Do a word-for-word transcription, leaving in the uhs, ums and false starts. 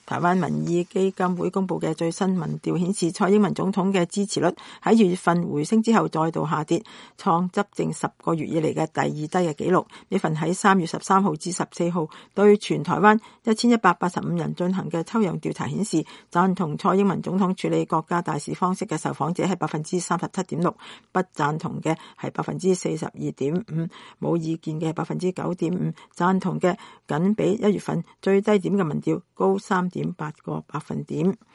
台灣民意基金會公布嘅最新民調顯示，蔡英文總統嘅支持率喺二月份回升之後再度下跌，創執政十個月以嚟嘅第二低嘅紀錄。呢份喺三月十三號至十四號對全台灣一千一百八十五人進行嘅抽樣調查顯示，贊同蔡英文總統處理國家大事方式嘅受訪者係百分之三十七點六，不贊同嘅係百分之四十二點五，冇意見嘅係百分之九點五，贊同嘅僅比一月份最低點嘅民調高三點八個百分點。